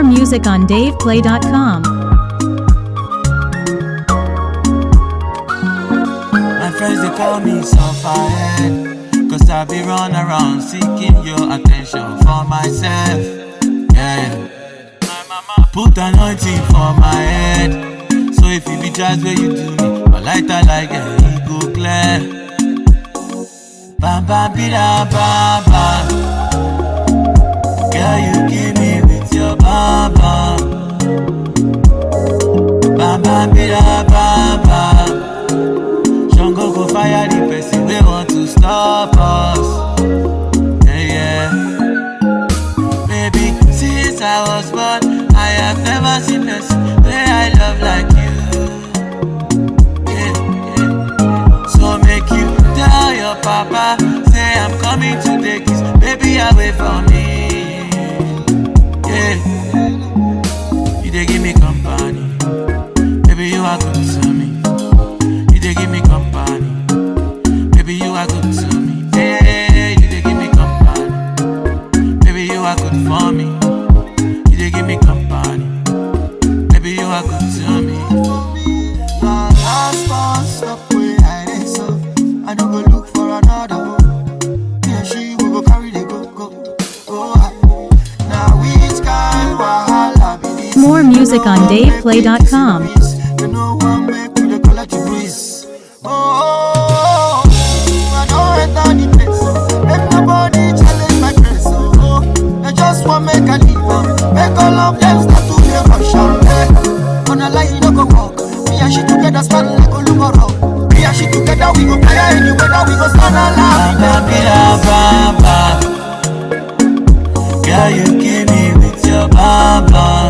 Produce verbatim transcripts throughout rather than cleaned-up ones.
music on dave play dot com. My friends, they call me Sufferhead, cause I be run around seeking your attention for myself. Yeah. My mama put anointing for my head, so if you be just where you do me, my lighter like a e go clear. Bam bam bida bam bam, girl you give me with your bam bam. Bam bam bida bam bam. Jungle go fire the person we want to stop us. Yeah, yeah. Baby, since I was born, I have never seen person where I love like you. Yeah, yeah. So make you tell your papa, say I'm coming to take kiss, baby away from me. Yeah, you dey give me company, baby you are good to me. You dey give me company, baby you are good to me. Hey, you dey give me company, baby you are good for me. You dey give me company, baby you are good to me. My last one stop where I dey so I don't go look for another one. Me and she we go carry the go go go high. Now which kind wahala be this? More music on dave play dot com. You know one make we dey collect the breeze. Oh, I don't enter the place. Make nobody challenge my grace. Oh, I just want make a leave. Make all of them start to play rush on me. On a line, you no go walk. Me and she together stand like a lumoro. Me and she together we go fire anywhere that we go stand alive. Bam bam bam, girl you give me with your bam bam.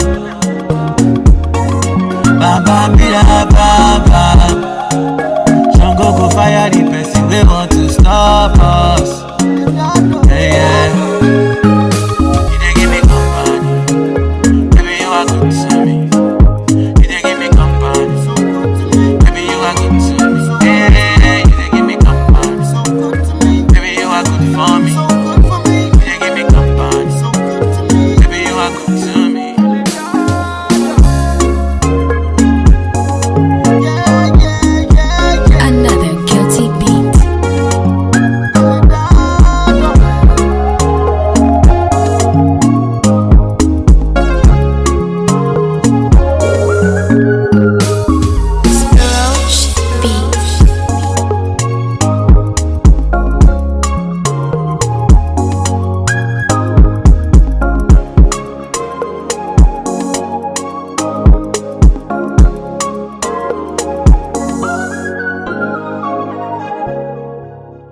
Bam bam bida bam bam. Jungle go fire the person we want to stop us. Yeah, yeah. You dey give me company, baby you are good to me. You dey give me company, baby you are good to me. Yeah, you dey give me company, baby you are good for me. You dey give me company, baby you are good to me. Another guilty beat. Roach beat.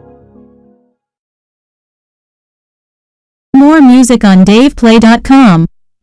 More music on dave play dot com.